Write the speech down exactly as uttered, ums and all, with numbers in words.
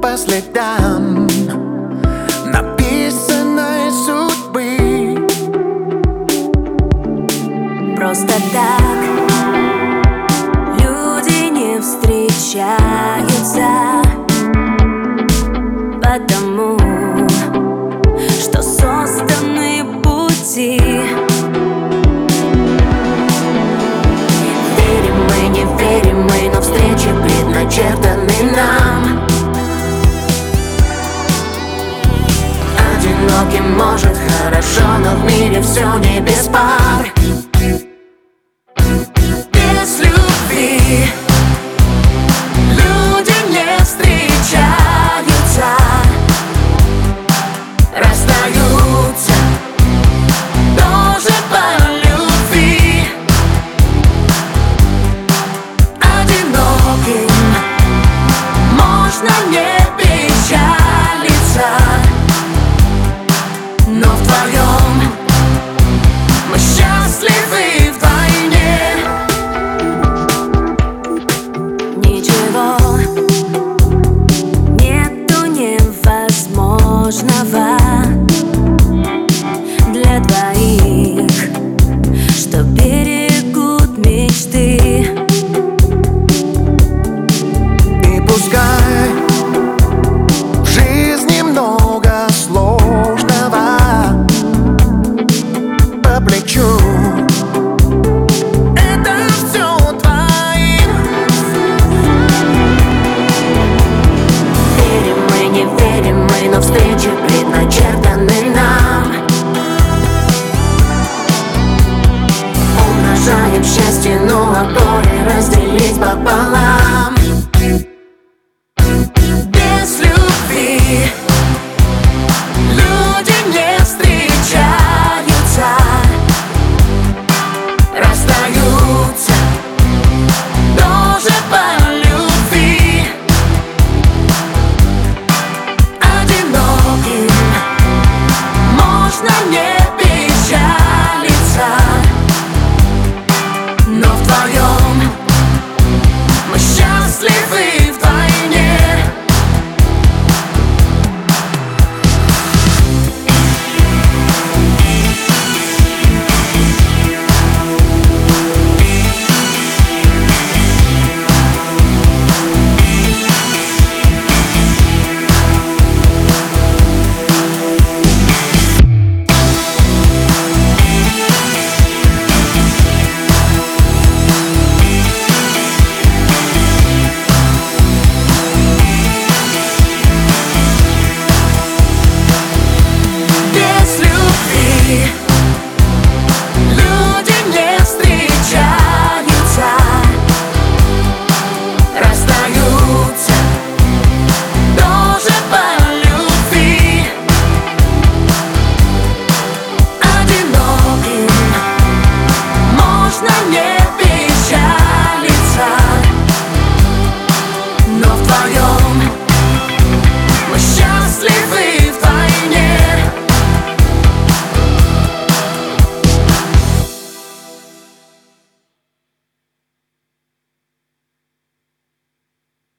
по следам написанной судьбы. Просто так люди не встречаются, потому что созданы пути. Верим мы, не верим мы, но встречи предначертаны нам. Одиноким может хорошо, но в мире все не без пар. Без любви люди не встречаются, расстаются тоже по любви. Одиноким можно не печалиться, но вдвоем мы счастливы вдвойне. Ничего нету невозможного для двоих, что берегут мечты. И пускай в жизни много сложного по плечу, это все твоим. Верим мы, не верим мы, но встречи предначертаны нам. Умножаем счастье, ну а горе разделить пополам. Без любви